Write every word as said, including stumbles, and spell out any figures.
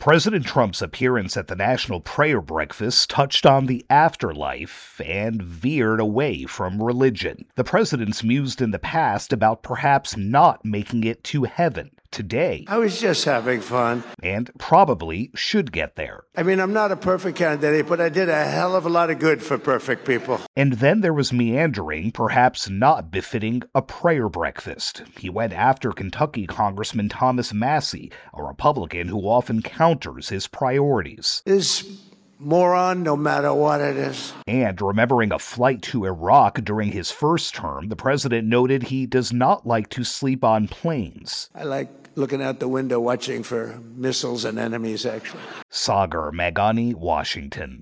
President Trump's appearance at the National Prayer Breakfast touched on the afterlife and veered away from religion. The president's mused in the past about perhaps not making it to heaven. Today, I was just having fun. And probably should get there. I mean, I'm not a perfect candidate, but I did a hell of a lot of good for perfect people. And then there was meandering, perhaps not befitting a prayer breakfast. He went after Kentucky Congressman Thomas Massie, a Republican who often counters his priorities. This moron, no matter what it is. And remembering a flight to Iraq during his first term, the president noted he does not like to sleep on planes. I like looking out the window watching for missiles and enemies, actually. Sagar Meghani, Washington.